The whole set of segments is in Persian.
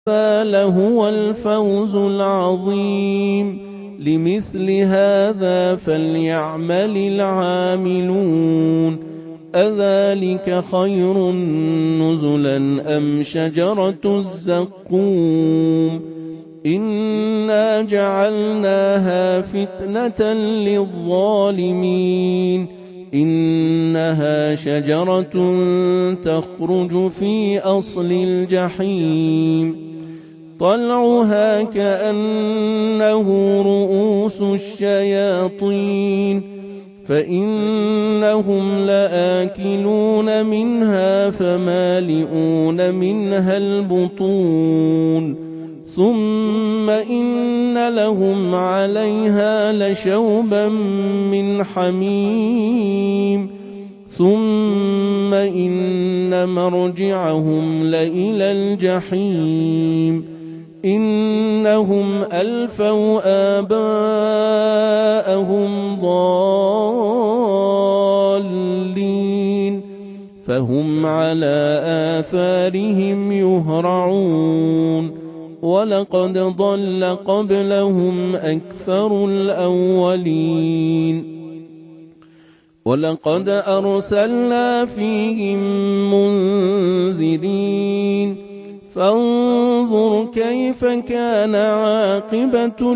هذا لهو الفوز العظيم لمثل هذا فليعمل العاملون أذلك خير نزلا أم شجرة الزقوم إنا جعلناها فتنة للظالمين إنها شجرة تخرج في أصل الجحيم طلعها كأنه رؤوس الشياطين فإنهم لآكلون منها فمالئون منها البطون ثم إن لهم عليها لشوبا من حميم ثم إن مرجعهم لإلى الجحيم إنهم ألفوا آباءهم ضالين فهم على آثارهم يهرعون ولقد ضل قبلهم أكثر الأولين ولقد أرسلنا فيهم منذرين فانظر كيف كان عاقبة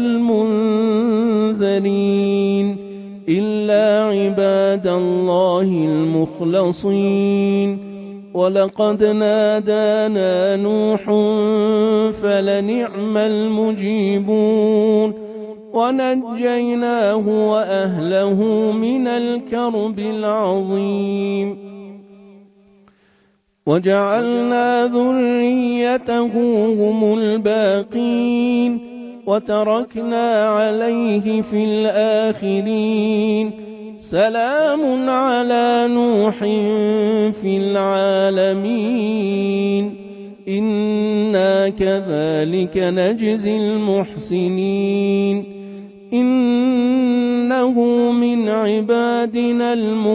المنذرين إلا عباد الله المخلصين ولقد نادانا نوح فلنعم المجيبون ونجيناه وأهله من الكرب العظيم وجعلنا ذريته هم الباقين وتركنا عليه في الآخرين سلام على نوح في العالمين إنا كذلك نجزي المحسنين إنه من عبادنا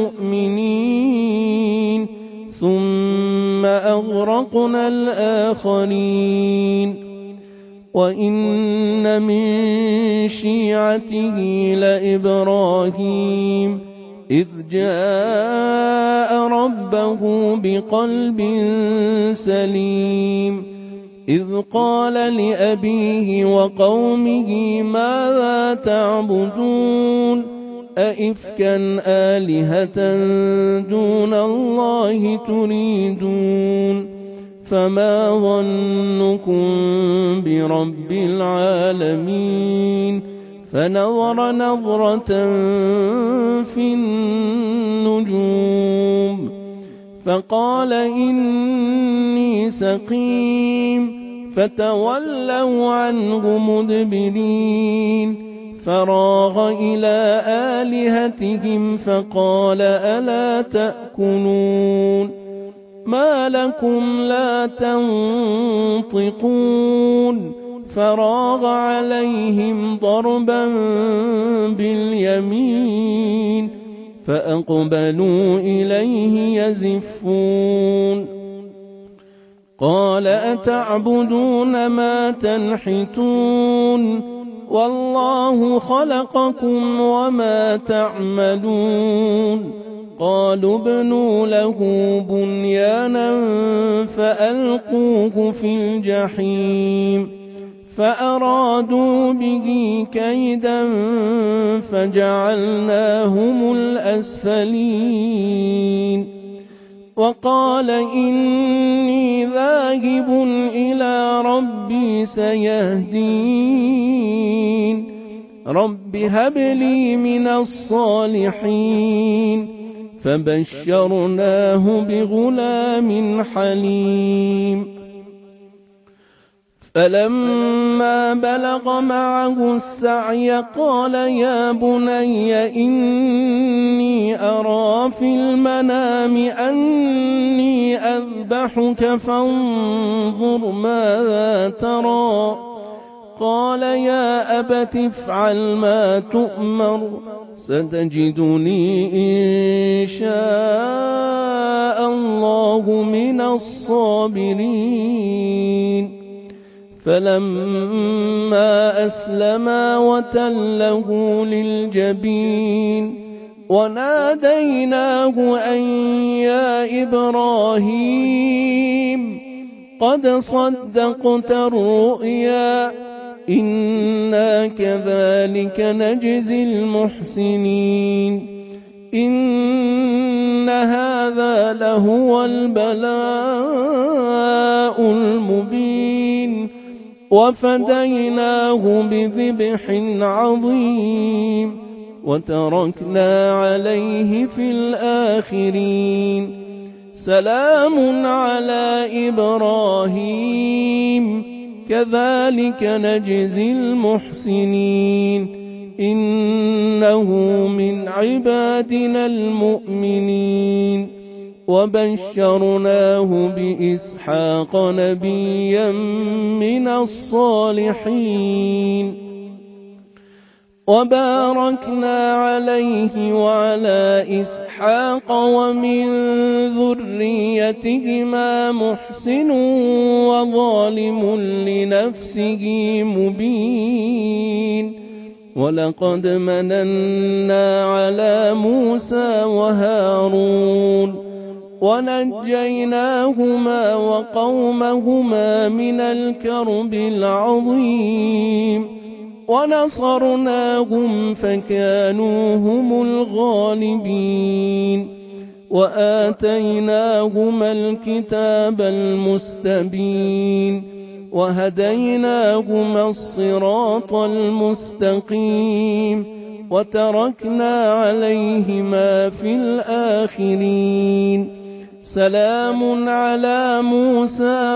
المؤمنين ثم أغرقنا الآخرين وإن من شيعته لإبراهيم إذ جاء ربه بقلب سليم إذ قال لأبيه وقومه ماذا تعبدون أئفكا آلهة دون الله تريدون فما ظنكم برب العالمين فنظر نظرة في النجوم فقال إني سقيم فتولوا عنه مدبرين فراغ إلى آلهتهم فقال ألا تأكلون ما لكم لا تنطقون فراغ عليهم ضربا باليمين فأقبلوا إليه يزفون قال أتعبدون ما تنحتون والله خلقكم وما تعملون قالوا ابنوا له بنيانا فألقوه في الجحيم فأرادوا به كيدا فجعلناهم الأسفلين وقال إني ذاهب إلى ربي سيهدين رب هب لي من الصالحين فبشرناه بغلام حليم فلما بلغ معه السعي قال يا بني إني أرى في المنام أني أذبحك فانظر ماذا ترى قال يا أبت افعل ما تؤمر ستجدني إن شاء الله من الصابرين فلما أسلما وتله للجبين وناديناه أن يا إبراهيم قد صدقت الرؤيا إنا كذلك نجزي المحسنين إن هذا لهو البلاء المبين وفديناه بذبح عظيم وتركنا عليه في الآخرين سلام على إبراهيم كذلك نجزي المحسنين إنه من عبادنا المؤمنين وبشرناه بإسحاق نبيا من الصالحين وباركنا عليه وعلى إسحاق ومن ذريتهما محسن وظالم لنفسه مبين ولقد مننا على موسى وهارون ونجيناهما وقومهما من الكرب العظيم ونصرناهم فكانوا هم الغالبين وآتيناهما الكتاب المستبين وهديناهما الصراط المستقيم وتركنا عليهما في الآخرين سلام على موسى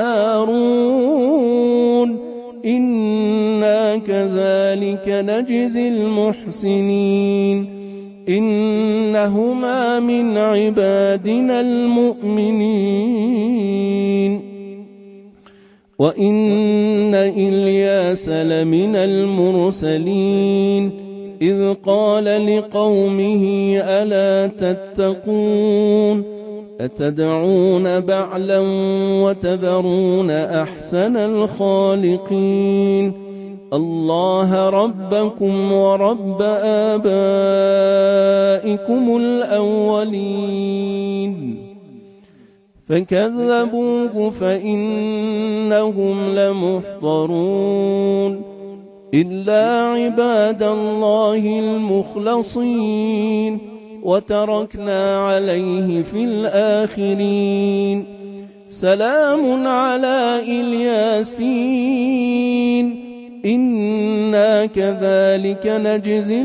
وهارون إنا كذلك نجزي المحسنين إنهما من عبادنا المؤمنين وإن إلياس لمن المرسلين إذ قال لقومه ألا تتقون أتدعون بعلا وتذرون أحسن الخالقين الله ربكم ورب آبائكم الأولين فكذبوه فإنهم لمحضرون إلا عباد الله المخلصين وتركنا عليه في الآخرين سلام على الياسين إنا كذلك نجزي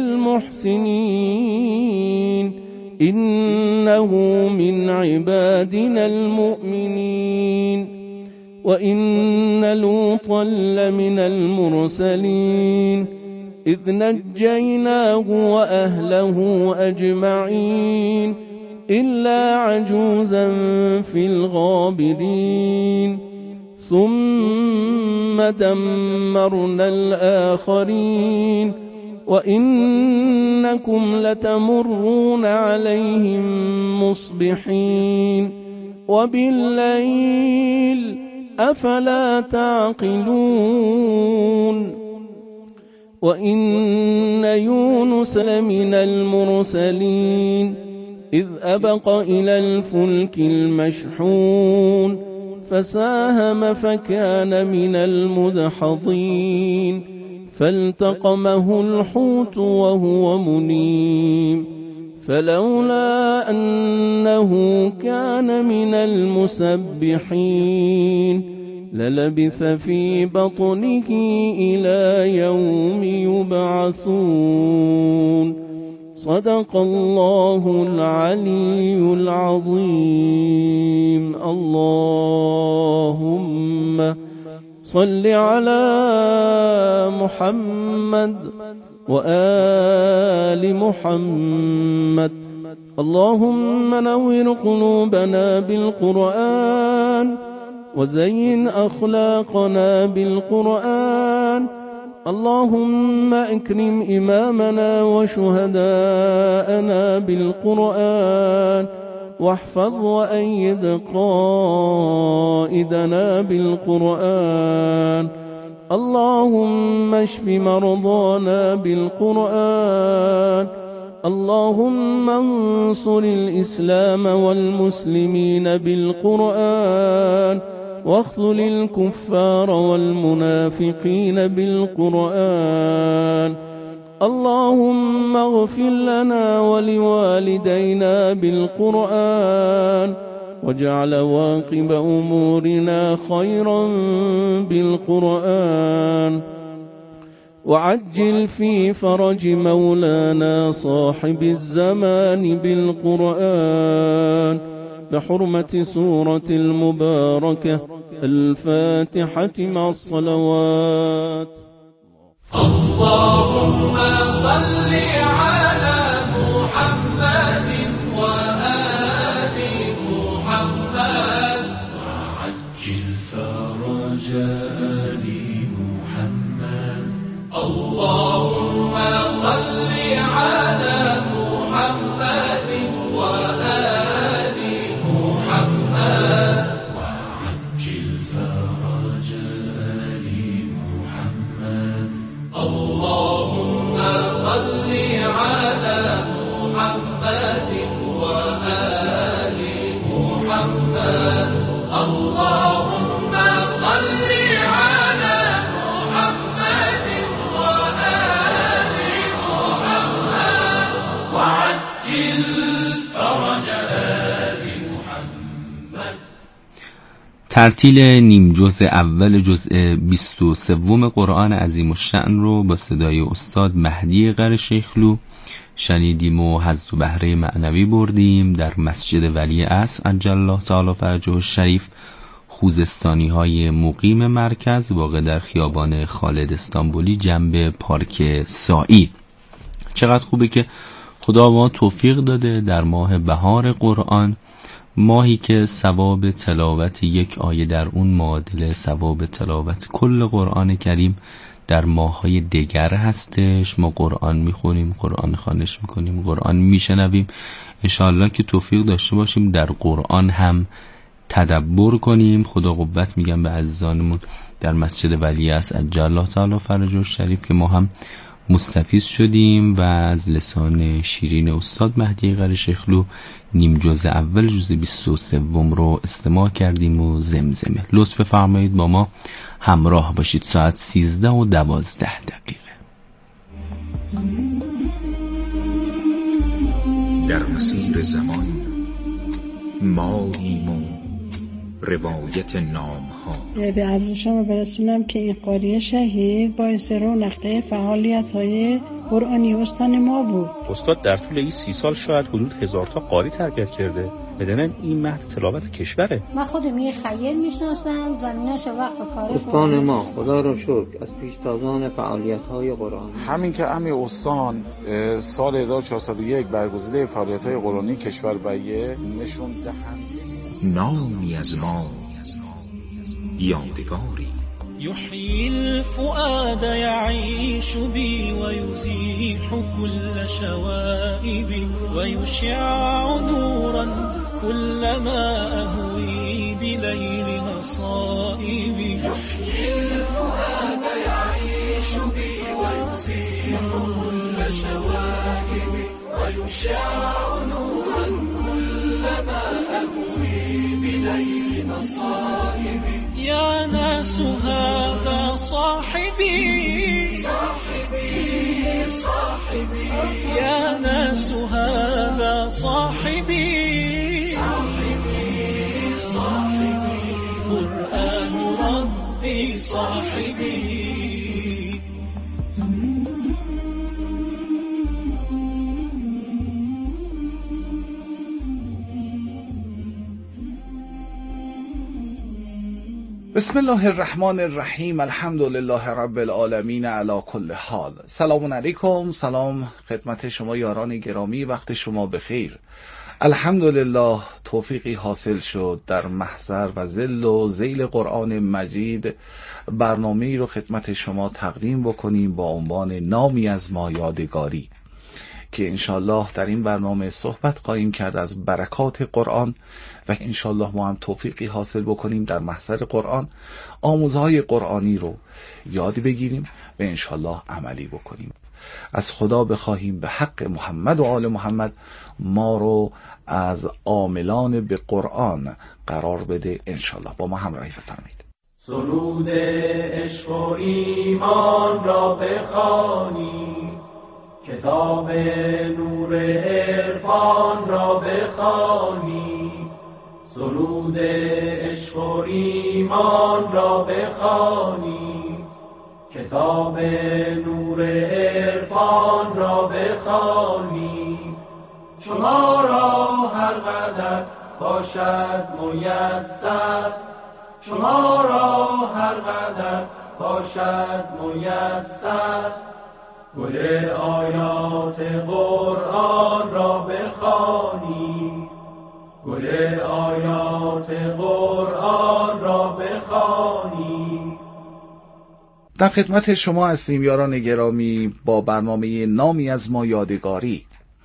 المحسنين إنه من عبادنا المؤمنين وإن لوطا لمن المرسلين إذ نجيناه وأهله أجمعين إلا عجوزا في الغابرين ثم دمرنا الآخرين وإنكم لتمرون عليهم مصبحين وبالليل أفلا تعقلون وإن يونس لمن المرسلين إذ أبق إلى الفلك المشحون فساهم فكان من المدحضين فالتقمه الحوت وهو مليم فلولا أنه كان من المسبحين للبث في بطنه إلى يوم يبعثون صدق الله العلي العظيم اللهم صل على محمد وآل محمد اللهم نور قلوبنا بالقرآن وزين أخلاقنا بالقرآن اللهم أكرم إمامنا وشهداءنا بالقرآن واحفظ وأيد قائدنا بالقرآن. اللهم اشف مرضانا بالقرآن. اللهم انصر الإسلام والمسلمين بالقرآن، واخذل الكفار والمنافقين بالقرآن. اللهم اغفر لنا ولوالدينا بالقرآن، واجعل واقب أمورنا خيرا بالقرآن. وعجل في فرج مولانا صاحب الزمان بالقرآن، بحرمة سورة المباركة الفاتحة مع الصلوات. اللهم صل على محمد وآل محمد، وعجل فرج آل محمد. اللهم صل على محمد وآل محمد، وعجل فرج آل محمد. اللهم صل على محمد وآل محمد. اللهم صل على محمد وآل محمد، وعجل فرج آل محمد. ترتیل نیم جزء اول جزء 23 قرآن عظیم الشأن رو با صدای استاد مهدی قره‌شیخلو شنیدیم و حظ و بهره معنوی بردیم در مسجد ولی عصر عجل الله تعالی فرجه الشریف، خوزستانی های مقیم مرکز واقع در خیابان خالد استانبولی جنب پارک سائی. چقدر خوبه که خدا ما توفیق داده در ماه بهار قرآن، ماهی که ثواب تلاوت یک آیه در اون معادل ثواب تلاوت کل قرآن کریم در ماه‌های دیگر هستش. ما قرآن میخونیم، قرآن خوانش میکنیم، قرآن میشنویم. انشاءالله که توفیق داشته باشیم در قرآن هم تدبر کنیم. خدا قوت میگم به عزیزانمون در مسجد ولی عصر عجل الله تعالی فرجه الشریف که ما هم مستفیض شدیم و از لسان شیرین استاد مهدی قره‌شیخلو نیم جزء اول جزء 23 رو استماع کردیم و زمزمه. لطف فرمایید با ما همراه باشید. ساعت 13:12. در مسیر زمان ماییم و روایت نام ها. به عرض شما برسونم که این قاری شهید باعث رونق فعالیت‌های قرآنی استان ما بود. استاد در طول این 30 سال شاید حدود 1000 تا قاری تربیت کرده. بدنن این مهد تلاوت کشوره. من خودم یه خیر میشناسم، زمیناشو وقف کار استان ما خدا رو شکر از پیشتازان فعالیت‌های قرآنی. همین که امیر استان سال 1401 برگزیده فعالیت‌های قرآنی کشور بیه نشون دهنده نامی از ما یادگاری. يحيي الفؤاد يعيش بي ويزيح كل شوائبي ويشع نورا كلما أهوي بليل مصائبي. يحيي الفؤاد يعيش بي ويزيح كل شوائبي ويشع نورا كلما أهوي بليل مصائبي. يا ناس هذا صاحبي صاحبي صاحبي، يا ناس هذا صاحبي صاحبي صاحبي، قرآن ربي صاحبي. بسم الله الرحمن الرحیم. الحمد لله رب العالمین علی کل حال. سلام علیکم. سلام خدمت شما یاران گرامی، وقت شما بخیر. الحمدلله توفیقی حاصل شد در محضر و ظل و ذیل قرآن مجید برنامه‌ای رو خدمت شما تقدیم بکنیم با عنوان نامی از ما یادگاری. که انشالله در این برنامه صحبت خواهیم کرد از برکات قرآن و انشالله ما هم توفیقی حاصل بکنیم در محضر قرآن آموزهای قرآنی رو یاد بگیریم و انشالله عملی بکنیم. از خدا بخواهیم به حق محمد و آل محمد ما رو از عاملان به قرآن قرار بده انشالله. با ما همراهی بفرمایید. سرود عشق و ایمان را بخوانی، کتاب نور عرفان را بخوانی. سرود عشق و ایمان را بخوانی، کتاب نور عرفان را بخوانی. شما را هر قدر باشد میسر، شما را هر قدر باشد میسر. گل آیات قرآن را بخوانی، گل آیات قرآن را بخوانی. در خدمت شما هستیم یاران گرامی با برنامه نامی از ما یادگاری.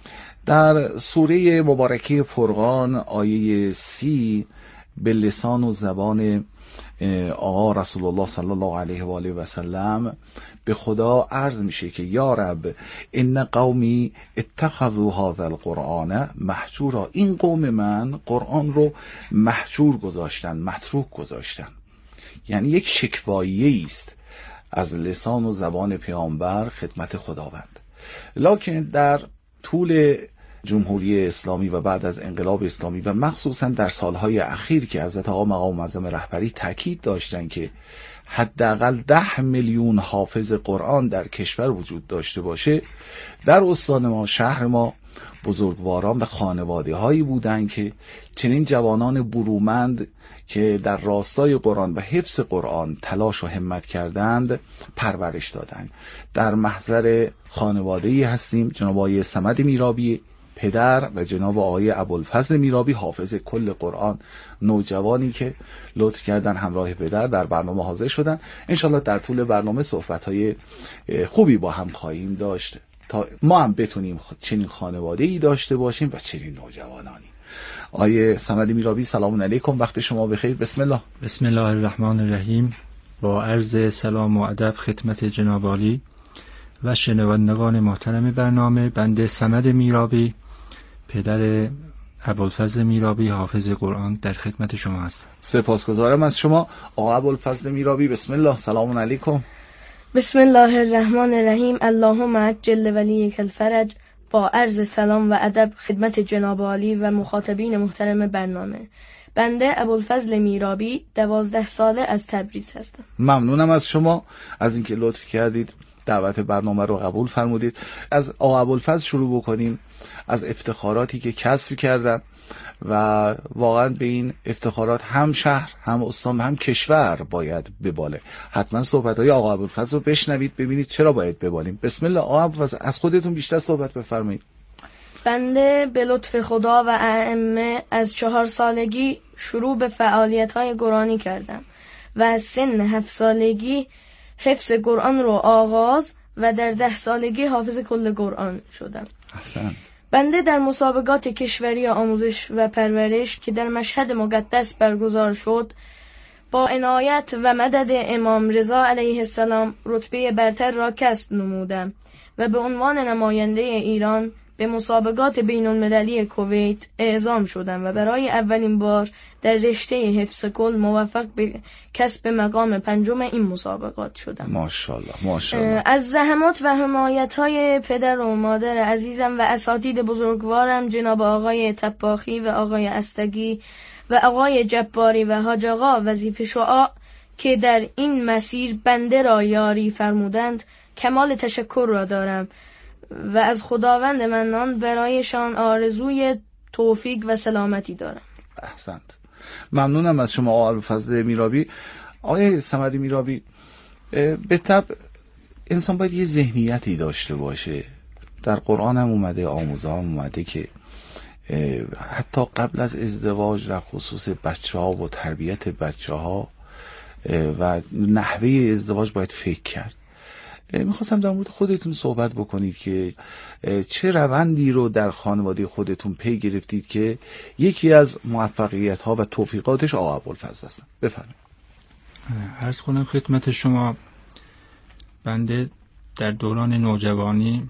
در سوره مبارکه فرقان آیه 30 به لسان و زبان آقا رسول الله صلی الله علیه و آله و سلم به خدا عرض میشه که یا رب ان قومی اتخذوا هذا القرآن محجورا، این قوم من قرآن رو محجور گذاشتن، متروک گذاشتن. یعنی یک شکواییه است از لسان و زبان پیامبر خدمت خداوند. لکن در طول جمهوری اسلامی و بعد از انقلاب اسلامی و مخصوصا در سالهای اخیر که حضرت آقا مقام معظم رهبری تاکید داشتن که حداقل 10 میلیون حافظ قرآن در کشور وجود داشته باشه، در استان ما، شهر ما، بزرگواران و خانواده هایی بودند که چنین جوانان برومند که در راستای قرآن و حفظ قرآن تلاش و همت کردند پرورش دادند. در محضر خانواده‌ای هستیم، جناب آقای صمد میرابی پدر و جناب آقای ابوالفضل میرابی حافظ کل قرآن، نوجوانی که لطف کردن همراه پدر در برنامه حاضر شدن. انشالله در طول برنامه صحبت‌های خوبی با هم خواهیم داشت تا ما هم بتونیم چنین خانواده‌ای داشته باشیم و چنین نوجوانانی. آقای صمد میرابی سلام علیکم، وقت شما بخیر. بسم الله. بسم الله الرحمن الرحیم. با عرض سلام و ادب خدمت جناب عالی و شنوندگان محترم برنامه، بنده صمد میرابی پدر ابوالفضل میرابی حافظ قرآن در خدمت شما هستم. سپاسگزارم از شما آقا ابوالفضل میرابی. بسم الله. سلام علیکم. بسم الله الرحمن الرحیم. اللهم عجل ولیک الفرج. با عرض سلام و ادب خدمت جناب عالی و مخاطبین محترم برنامه، بنده ابوالفضل میرابی 12 ساله از تبریز هستم. ممنونم از شما از اینکه لطف کردید دعوت برنامه رو قبول فرمودید. از آقا ابوالفضل شروع بکنیم، از افتخاراتی که کسب کردن و واقعا به این افتخارات هم شهر، هم استان، هم کشور باید بباله. حتما صحبت‌های آقا ابوالفضل رو بشنوید ببینید چرا باید ببالیم. بسم الله. آقا ابوالفضل از خودتون بیشتر صحبت بفرمایید. بنده به لطف خدا و ائمه از 4 سالگی شروع به فعالیت‌های قرآنی کردم و از سن 7 سالگی حفظ قرآن رو آغاز و در 10 سالگی حافظ کل قرآن شدم. احسنت. بنده در مسابقات کشوری آموزش و پرورش که در مشهد مقدس برگزار شد با عنایت و مدد امام رضا علیه السلام رتبه برتر را کسب نمودم و به عنوان نماینده ایران به مسابقات بین المللی کویت اعزام شدم و برای اولین بار در رشته حفظ کل موفق به کسب مقام 5 این مسابقات شدم. ماشاءالله ماشاءالله. از زحمات و حمایت‌های پدر و مادر عزیزم و اساتید بزرگوارم جناب آقای طباخی و آقای استگی و آقای جباری و حاج آقا وظیفه شعاع که در این مسیر بنده را یاری فرمودند کمال تشکر را دارم و از خداوند منان برایشان آرزوی توفیق و سلامتی دارم. احسنت. ممنونم از شما آقا ابوالفضل میرابی. آقای صمد میرابی، به طبع انسان باید یه ذهنیتی داشته باشه. در قرآن هم اومده، آموزان اومده که حتی قبل از ازدواج در خصوص بچه ها و تربیت بچه ها و نحوه ازدواج باید فکر کرد. میخواستم در مورد خودتون صحبت بکنید که چه روندی رو در خانواده خودتون پی گرفتید که یکی از موفقیت ها و توفیقاتش آقا ابوالفضل هستن. بفرمایید. عرض کنم خدمت شما، بنده در دوران نوجوانی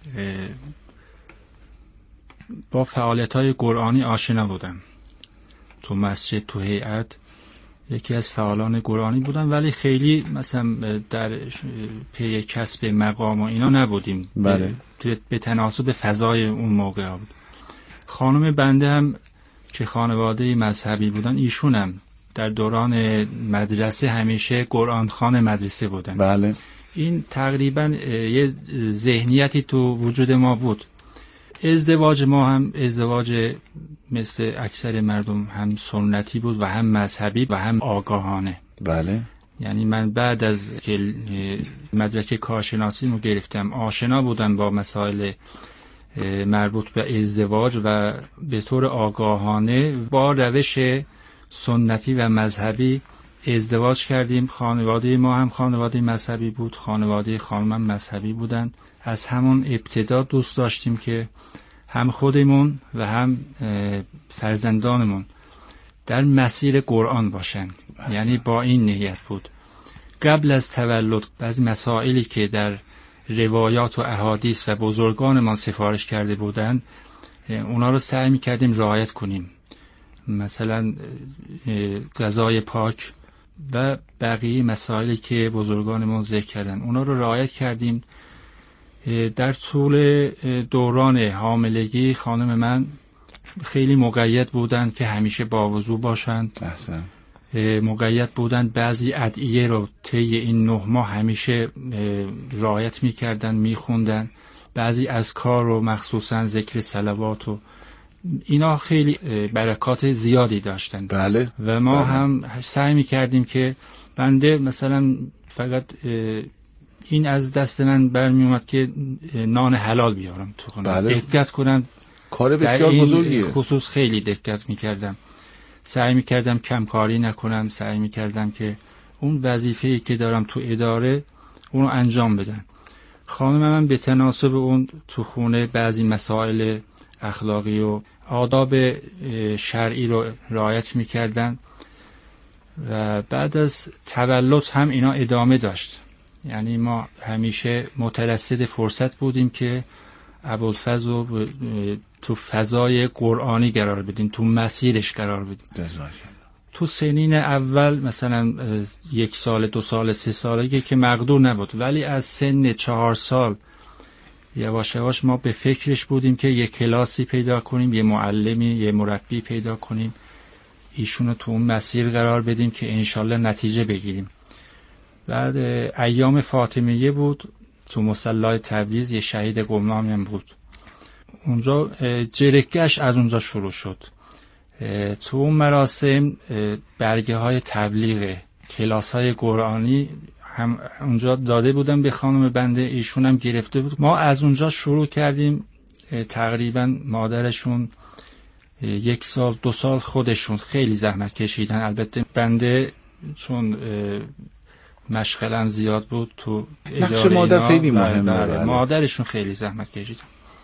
با فعالیت‌های قرآنی آشنا بودم. تو مسجد، تو هیئت یکی از فعالان قرآنی بودم، ولی خیلی مثلا در پی کسب مقام و اینا نبودیم. بله. به تناسب فضای اون موقع بود. خانم بنده هم که خانواده مذهبی بودن، ایشون هم در دوران مدرسه همیشه قرآن خوان مدرسه بودن. بله. این تقریبا یه ذهنیتی تو وجود ما بود. ازدواج ما هم ازدواج مثل اکثر مردم هم سنتی بود و هم مذهبی و هم آگاهانه. بله. یعنی من بعد از که مدرک کارشناسی رو گرفتم، آشنا بودم با مسائل مربوط به ازدواج و به طور آگاهانه با روش سنتی و مذهبی ازدواج کردیم. خانواده ما هم خانواده مذهبی بود، خانواده خانمم مذهبی بودن. از همون ابتدا دوست داشتیم که هم خودمون و هم فرزندانمون در مسیر قرآن باشن. یعنی با این نیت بود. قبل از تولد بعضی مسائلی که در روایات و احادیث و بزرگانمان سفارش کرده بودن، اونا رو سعی می‌کردیم رعایت کنیم. مثلا غذای پاک و بقیه مسائلی که بزرگانمان ذکر کردن، اونا رو رعایت کردیم. در طول دوران حاملگی خانم من خیلی مقید بودن که همیشه با وضو باشند. احسن. مقید بودن بعضی ادعیه رو طی این 9 ماه همیشه رعایت می‌کردن، می‌خوندن. بعضی اذکار رو مخصوصا ذکر صلوات و اینا خیلی برکات زیادی داشتن. بله. و ما بله. هم سعی می‌کردیم که بنده مثلا فقط این از دست من برمی اومد که نان حلال بیارم تو خونه. بله. دقت کنم، کار بسیار بزرگیه. خصوص خیلی دقت می‌کردم. سعی می‌کردم کمکاری نکنم، سعی می‌کردم که اون وظیفه‌ای که دارم تو اداره اونو انجام بدم. خانم من به تناسب اون تو خونه بعضی مسائل اخلاقی و آداب شرعی رو رعایت می‌کردن و بعد از تولد هم اینا ادامه داشت. یعنی ما همیشه مترصد فرصت بودیم که ابوالفضل رو تو فضای قرآنی قرار بدیم، تو مسیرش قرار بدیم. تو سنین اول مثلا 1 سال 2 سال 3 سالگی که مقدور نبود، ولی از سن 4 سال یواش یواش ما به فکرش بودیم که یه کلاسی پیدا کنیم، یه معلمی، یه مربی پیدا کنیم، ایشونو تو اون مسیر قرار بدیم که انشالله نتیجه بگیریم. بعد ایام فاطمیه بود، تو مصلی تبریز یه شهید قمنامی هم بود. اونجا جرگه‌اش از اونجا شروع شد. تو اون مراسم برگه های تبلیغ کلاس های قرآنی هم اونجا داده بودن به خانم بنده، ایشون هم گرفته بود. ما از اونجا شروع کردیم. تقریبا مادرشون 1 سال 2 سال خودشون خیلی زحمت کشیدن. البته بنده چون مشغلم زیاد بود تو اداره، نقش مادر خیلی مهمه. مادرشون خیلی زحمت کشیدن.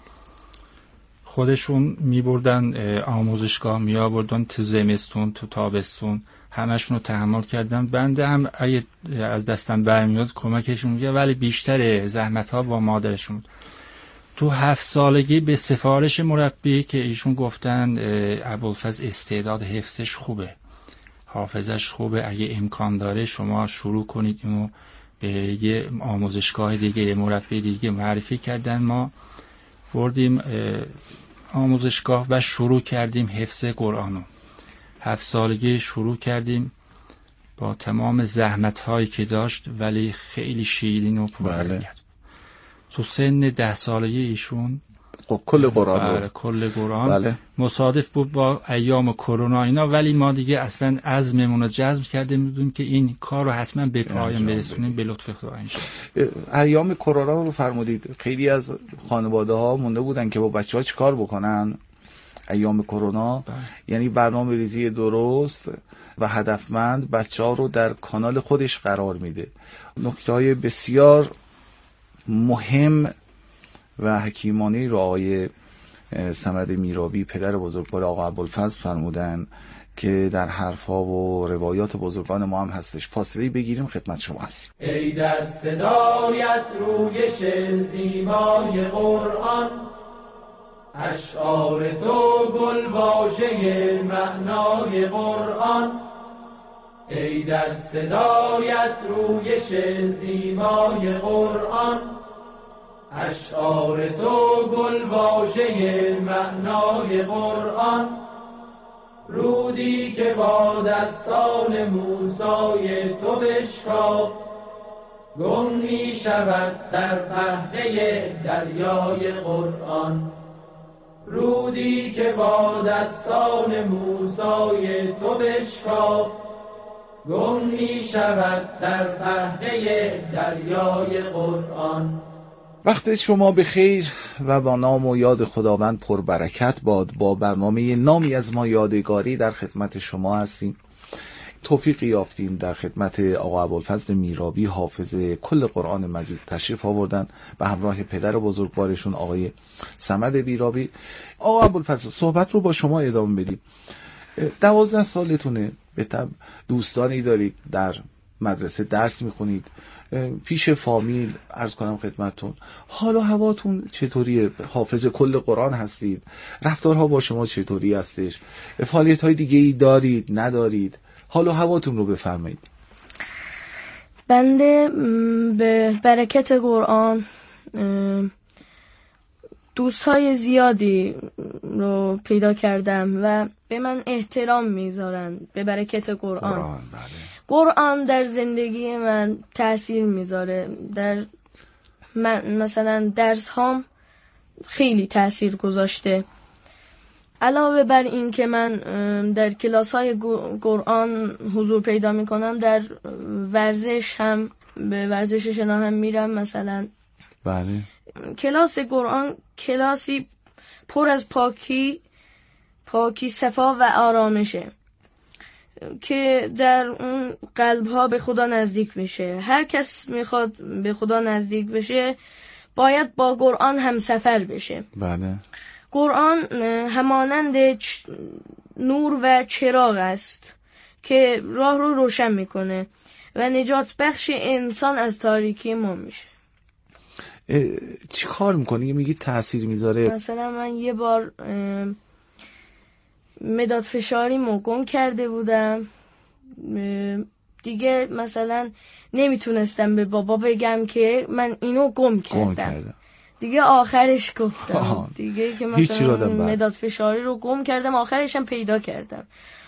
خودشون میبردن آموزشگاه، میآوردن تو زمستون، تو تابستون، همشون رو تحمل کردن. بنده هم اگه از دستم برمیاد کمکشون میگه، ولی بیشتر زحمت ها با مادرشون. تو 7 سالگی به سفارش مربی که ایشون گفتن ابوالفضل استعداد حفظش خوبه، حافظش خوبه، اگه امکان داره شما شروع کنید اینو به یه آموزشگاه دیگه، یه مربی دیگه معرفی کردن. ما بردیم آموزشگاه و شروع کردیم حفظ قرآنو. 7 سالگی شروع کردیم با تمام زحمت هایی که داشت، ولی خیلی شیرین و پربرکت. بله. تو سن 10 سالگی ایشون کل قرآن رو کل قرآن. بله. مصادف بود با ایام کرونا اینا، ولی ما دیگه اصلا عزممون رو جزم کرده بودیم که این کار رو حتما به پایان برسونیم به لطف خدا انشاءالله. ایام کرونا رو فرمودید، خیلی از خانواده ها مونده بودن که با بچه‌ها چیکار بکنن ایام کرونا. یعنی برنامه ریزی درست و هدفمند بچه‌ها رو در کانال خودش قرار میده. نکته‌های بسیار مهم و حکیمانه رو آقای صمد میرابی پدر بزرگوار آقا ابوالفضل فرمودن که در حرفها و روایات بزرگان ما هم هستش. فاصله بگیریم، خدمت شما هستیم. ای در صدایت رویش زیبای قرآن، اشعار تو گل واژه معنای قرآن. ای در صدایت رویش زیبای قرآن، اشعار تو گل واژه معنای قرآن. رودی که با دستان موسی تو بشکاف، گم می شود در پهنه دریای قرآن. رودی که با دستان موسی تو بشکاف، گم می شود در پهنه دریای قرآن. وقت شما بخیر و با نام و یاد خداوند پربرکت باد. با برنامه نامی از ما یادگاری در خدمت شما هستیم. توفیقی یافتیم در خدمت آقا ابوالفضل میرابی حافظ کل قرآن مجید تشریف آوردن به همراه پدر بزرگوارشون آقای صمد میرابی. آقا ابوالفضل، صحبت رو با شما ادامه بدیم. 12 سالتونه، به طب دوستانی دارید، در مدرسه درس میخونید، پیش فامیل عرض کنم خدمتتون، حال و هواتون چطوریه؟ حافظ کل قرآن هستید، رفتارها با شما چطوری هستش؟ فعالیت های دیگه ای دارید ندارید؟ حال و هواتون رو بفرمایید. بنده به برکت قرآن دوستای زیادی رو پیدا کردم و به من احترام میذارن به برکت قرآن. قرآن در زندگی من تأثیر میذاره. در مثلا درس هام خیلی تأثیر گذاشته. علاوه بر این که من در کلاس های قرآن حضور پیدا میکنم، در ورزش هم به ورزش شنا هم میرم. مثلا بله، کلاس قرآن کلاسی پر از پاکی صفا و آرامشه که در اون قلب ها به خدا نزدیک بشه. هر کس میخواد به خدا نزدیک بشه باید با قرآن هم سفر بشه. بله. قرآن همانند نور و چراغ است که راه رو روشن میکنه و نجات بخش انسان از تاریکی ما میشه. چی کار میکنی؟ میگی تأثیر میذاره؟ مثلا من یه بار مداد فشاری گم کرده بودم، دیگه مثلا نمیتونستم به بابا بگم که من اینو گم کردم. دیگه آخرش گفتم دیگه که مثلا مداد فشاری رو گم کردم، آخرش هم پیدا کردم.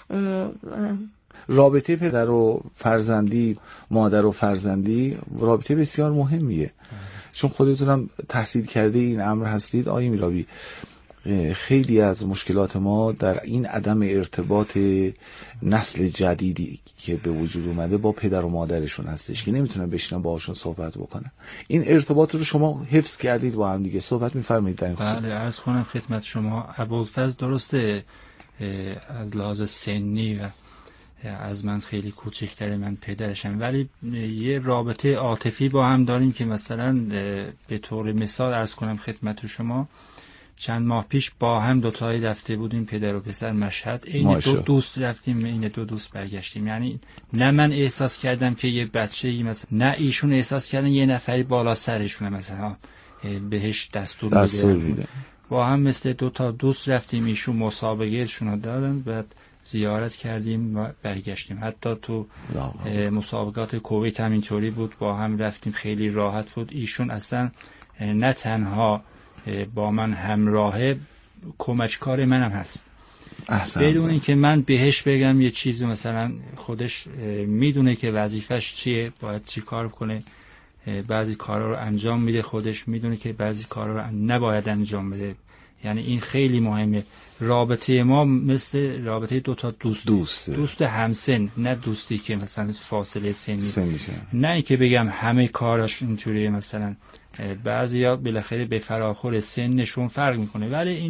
رابطه پدر و فرزندی، مادر و فرزندی رابطه بسیار مهمیه، چون خودتونم تحصیل کرده این امر هستید آقای میرابی. خیلی از مشکلات ما در این عدم ارتباط نسل جدیدی که به وجود اومده با پدر و مادرشون هستش که نمیتونن بشینن باهاشون صحبت بکنن. این ارتباط رو شما حفظ کردید با هم دیگه، صحبت می‌فرمایید در این خصوص؟ بله، عرض کنم خدمت شما ابوالفضل درسته از لحاظ سنی و از من خیلی کوچکتره، من پدرشم، ولی یه رابطه عاطفی با هم داریم که مثلا به طور مثال عرض کنم خدمت شما چند ماه پیش با هم دوتایی رفته بودیم پدر و پسر مشهد، این دو دوست رفتیم، این دو دوست برگشتیم. یعنی نه من احساس کردم که یه بچه‌ای مثلا، نه ایشون احساس کردن یه نفری بالا سرشونه مثلا بهش دستور میده. با هم مثل دوتا دوست رفتیم، ایشون مسابقهشون رو دادن، بعد زیارت کردیم و برگشتیم. حتی تو مسابقات کویت هم اینطوری بود، با هم رفتیم، خیلی راحت بود. ایشون اصلا نه تنها با من همراهه، کمککار منم هست، بدون اینکه من بهش بگم یه چیزی، مثلا خودش میدونه که وظیفش چیه، باید چی کار کنه، بعضی کارا رو انجام میده، خودش میدونه که بعضی کارا رو نباید انجام بده. یعنی این خیلی مهمه. رابطه ما مثل رابطه دوتا دوست همسن، نه دوستی که مثلا فاصله سنی، نه اینکه بگم همه کاراش اینطوریه. مثلا بعضیا بالاخره به فراخور سنشون فرق میکنه، ولی این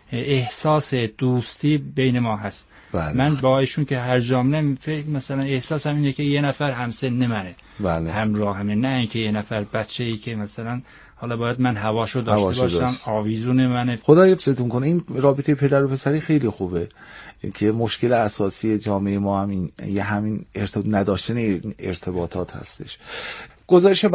احساس دوستی بین ما هست. بله. من با ایشون که هر جامعه فکر مثلا احساسم اینه که یه نفر همسن منه، بله. همراه همه، نه اینکه یه نفر بچه‌ای که مثلا حالا باید من هواشو داشته باشم آویزون منه. خدا حفظتون کنه. این رابطه پدر و پسری خیلی خوبه که مشکل اساسی جامعه ما همین نداشتن ارتباطات هستش. گزارش